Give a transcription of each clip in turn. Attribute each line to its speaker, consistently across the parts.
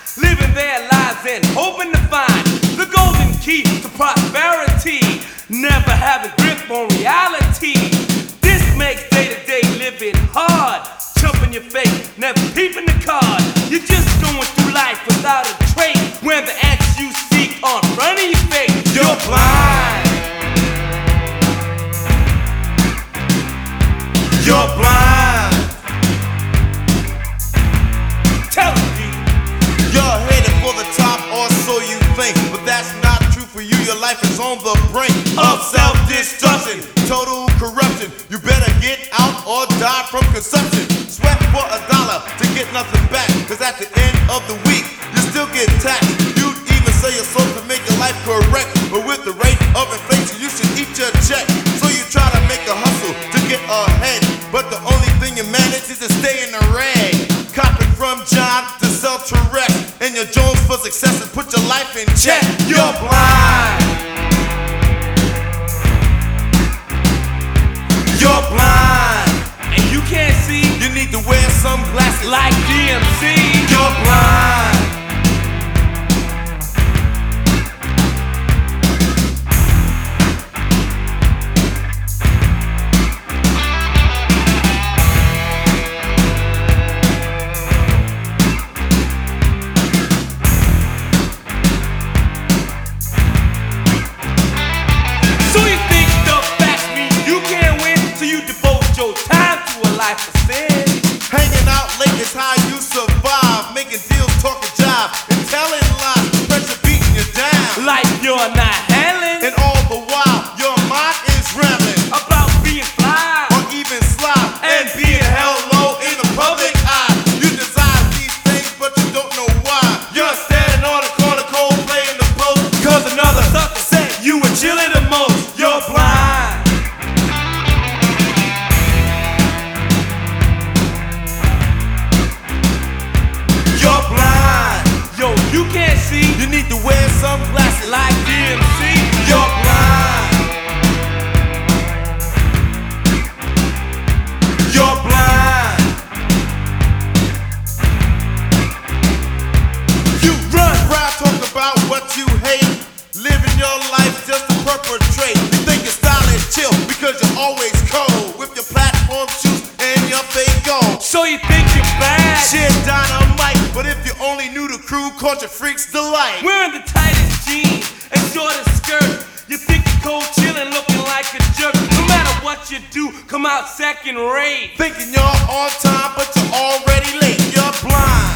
Speaker 1: living their lives and hoping to find the golden key to prosperity, never having grip on reality. This makes day-to-day living hard. Chump in your face, never peeping the card. You're just going through life without a trace, when the answers you seek are in front of your face. You're blind. You're blind. Tell me.
Speaker 2: You're headed for the top, or so you think, but that's not true for you. Your life is on the brink of self-destruction, total corruption. You better get out or die from consumption. Sweat for $1 to get nothing back, cause at the end of the week you still get taxed. You'd even sell your soul to make your life correct, but with the rate of inflation you should eat your check. So you try to make a hustle to get ahead, but the only thing you manage is to stay in the red. Copping from John to sell to Rex, and your Jones for success and put your life in check. You're blind. You're blind.
Speaker 1: And you can't see.
Speaker 2: You need to wear sunglasses
Speaker 1: Like DMC.
Speaker 2: You're blind.
Speaker 1: So you think the facts mean you can't win, so you devote your time to a life of sin.
Speaker 2: Hanging out late is how you survive, making deals, talking jive, and telling lies. Pressure beating you down,
Speaker 1: Like you're not handling
Speaker 2: and all the while your mind is rambling
Speaker 1: about being fly
Speaker 2: or even slide and being held low in the public eye. You desire these things, but you don't know why. You're standing on the corner, cold playing the post,
Speaker 1: cause another sucker said you were chilling the most. You're blind.
Speaker 2: you're blind.
Speaker 1: Yo, you can't see.
Speaker 2: You need to wear sunglasses
Speaker 1: Like DMC.
Speaker 2: you're blind. You're blind. You run proud, talk about what you hate, living your life just to perpetrate. You think your style is chill because you're always cold, with your platform shoes and your fake gold.
Speaker 1: So you think you're bad.
Speaker 2: Shit dynamite, but if you only knew the crew, caught your freaks delight.
Speaker 1: Wearing the tightest jeans and shortest skirt. You think you're cold chillin', looking like a jerk. No matter what you do, come out second rate.
Speaker 2: Thinking you're on time, but you're already late. You're blind.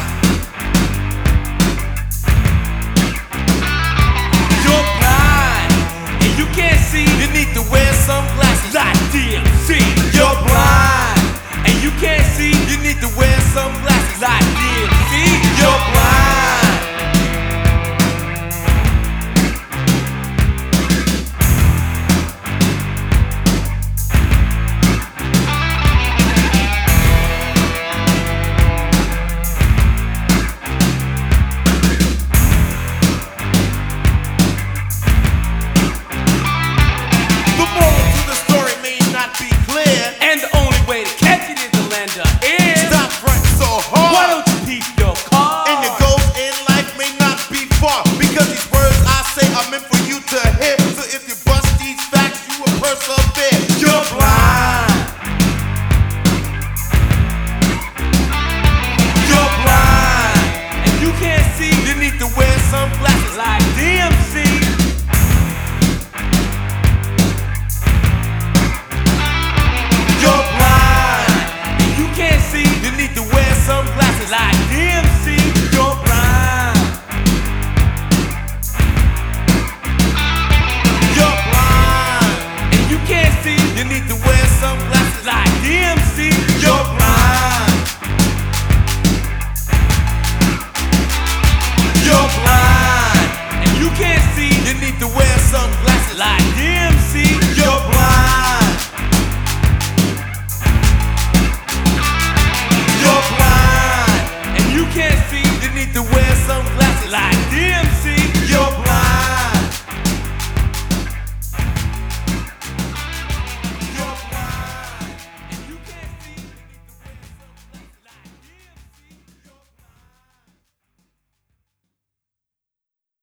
Speaker 1: You're blind. And you can't see.
Speaker 2: You need to wear sunglasses
Speaker 1: Like DMC.
Speaker 2: You're blind.
Speaker 1: And you can't see.
Speaker 2: You need to wear sunglasses
Speaker 1: Like DMC.
Speaker 2: You're blind. The moral to the story may not be clear.
Speaker 1: And the only way to catch it is to lend a ear.
Speaker 2: Stop fronting so hard.
Speaker 1: Why don't you peep your car?
Speaker 2: And your goals in life may not be far, because these words I say are meant for you to hear. So if you bust these facts, you will persevere. You're blind.
Speaker 1: You're blind. And you can't see.
Speaker 2: You need to wear sunglasses
Speaker 1: Like DMC.
Speaker 2: You're blind.
Speaker 1: And you can't see.
Speaker 2: You need to wear sunglasses
Speaker 1: Like DMC. You're blind.
Speaker 2: You're blind.
Speaker 1: And you can't see.
Speaker 2: You need to wear sunglasses
Speaker 1: Like DMC.
Speaker 2: You're blind.
Speaker 1: You're blind. And you can't see.
Speaker 2: You need to wear sunglasses
Speaker 1: Like DMC.